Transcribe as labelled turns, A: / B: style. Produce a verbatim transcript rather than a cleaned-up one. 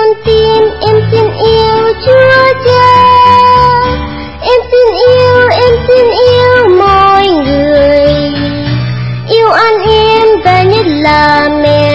A: con tim em xin yêu Chúa Cha. Em xin yêu, em xin yêu mọi người, yêu anh em và nhất là mẹ